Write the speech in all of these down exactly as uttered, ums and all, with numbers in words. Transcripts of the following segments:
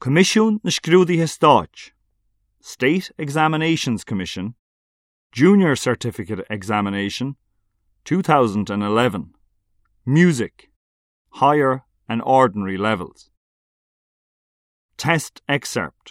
Comisiún na Scrúdaithe Stáit, State Examinations Commission, Junior Certificate Examination, two thousand eleven, Music, Higher and Ordinary Levels. Test Excerpt.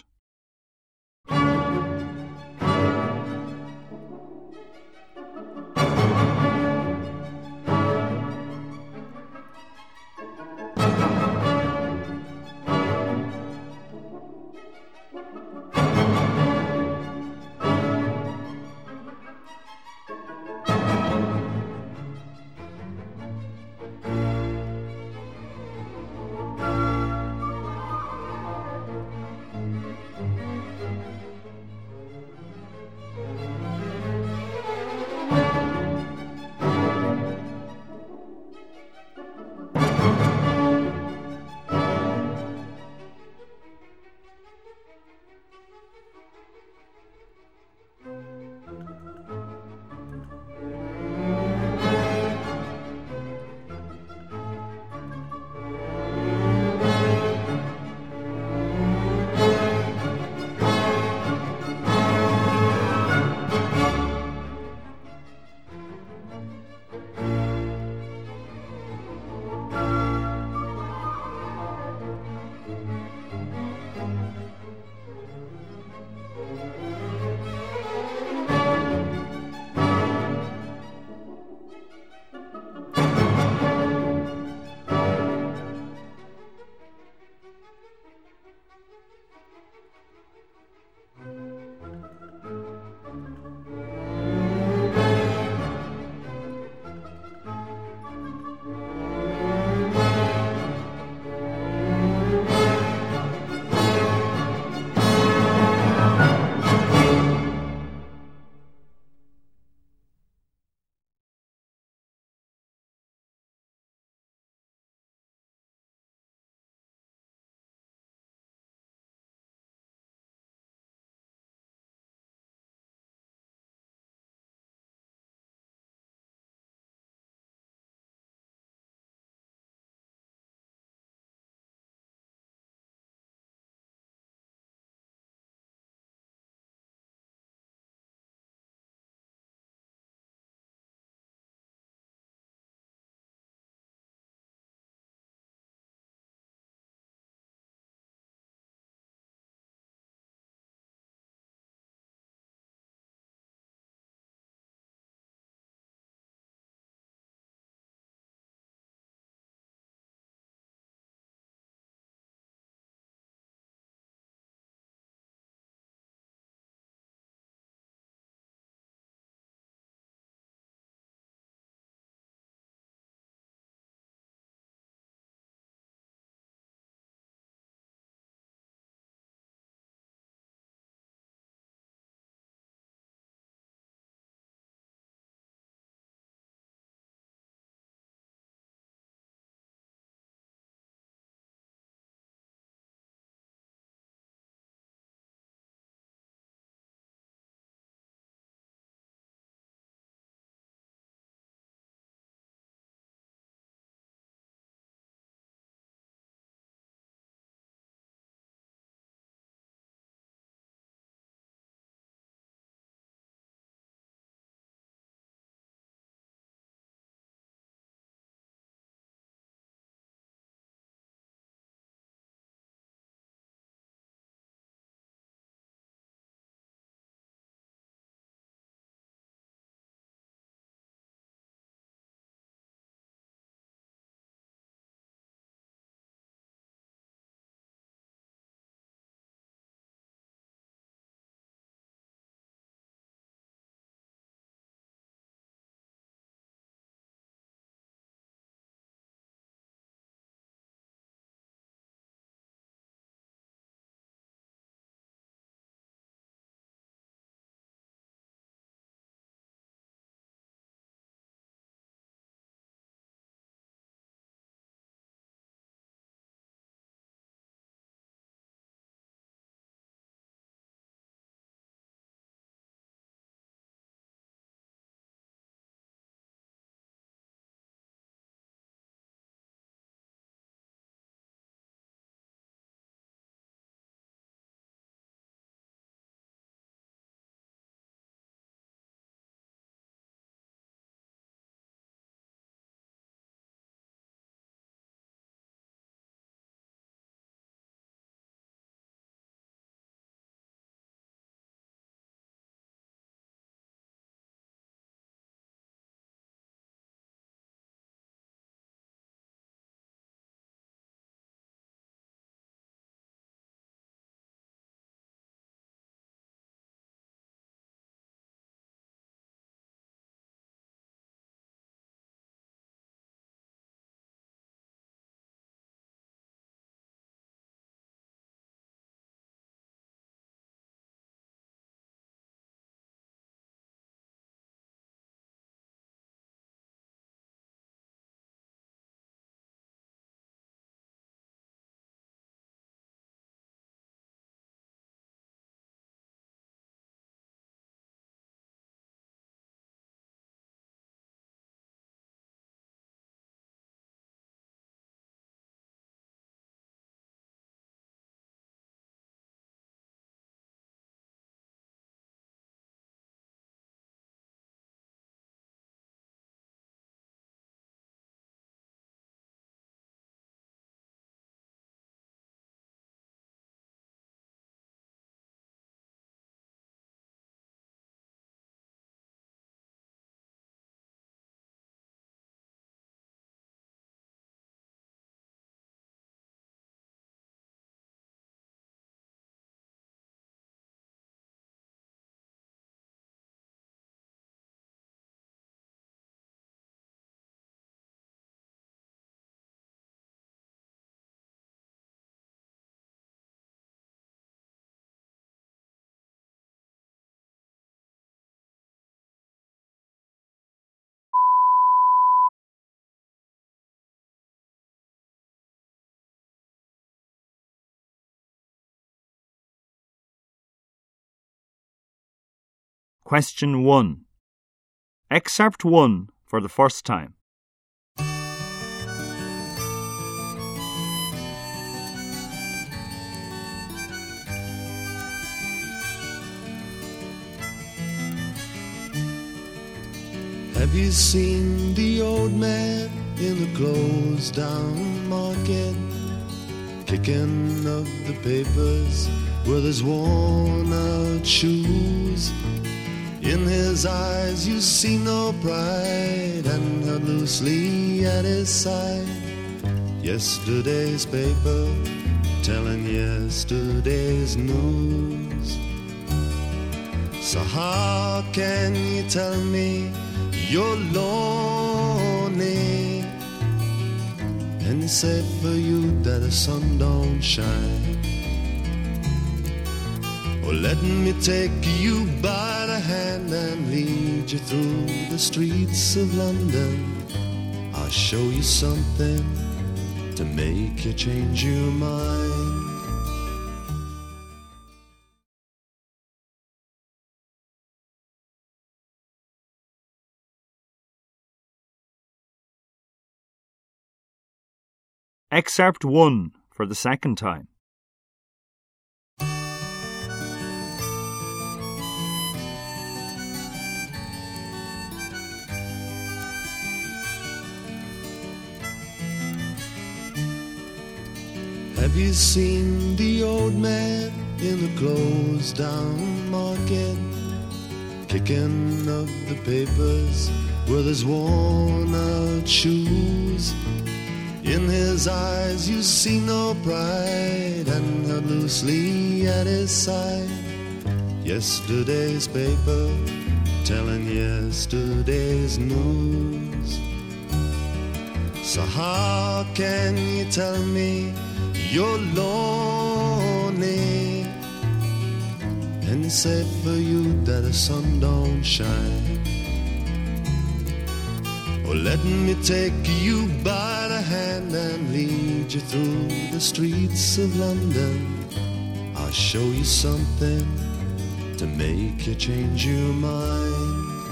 Question one. Excerpt one for the first time. Have you seen the old man in the closed down market, kicking up the papers with his worn out shoes? In his eyes you see no pride, and held loosely at his side yesterday's paper, telling yesterday's news. So how can you tell me you're lonely, and it's safe for you that the sun don't shine? Oh, let me take you by the hand and lead you through the streets of London. I'll show you something to make you change your mind. Excerpt one for the second time. Have you seen the old man in the closed down market, kicking up the papers with his worn out shoes? In his eyes you see no pride, and held loosely at his side yesterday's paper, telling yesterday's news. So how can you tell me you're lonely, and it's safe for you that the sun don't shine? Oh, let me take you by the hand and lead you through the streets of London. I'll show you something to make you change your mind.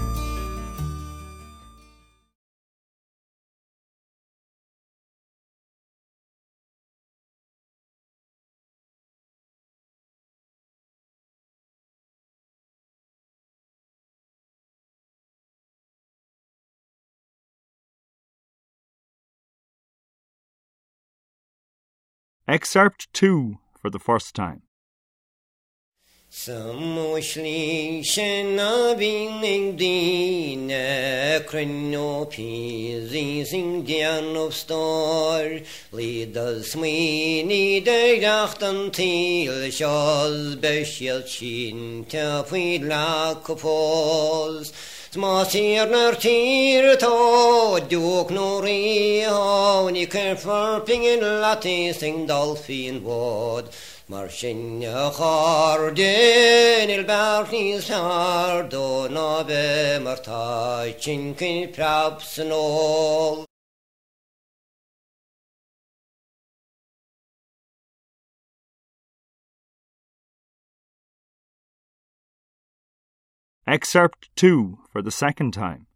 Excerpt two for the first time. Samushli nabing dine kreno pizing dian of star leaders sweeney de dachten til shaz beshel chin tafi la kopos Smasir ner tir to duk nori honi kerfurping in latising dolphin wood Marshin khardin il barnis hardo nabe martai chinkin prapsnol Excerpt two for the second time.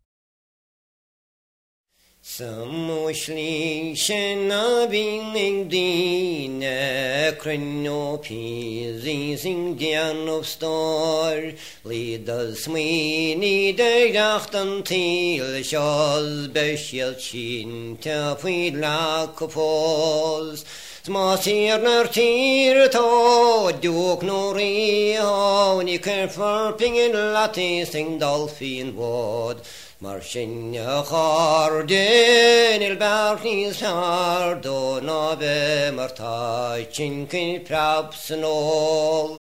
Samushli nabing dine kreno pizing dian of star leaders sweeney de dachten til shaz beshel chin tafi la kopos Smasir ner tir to duk nori honi kerfurping in latising dolphin wood Marshin khardin il barnis hardo nabe martai chinkin prapsnol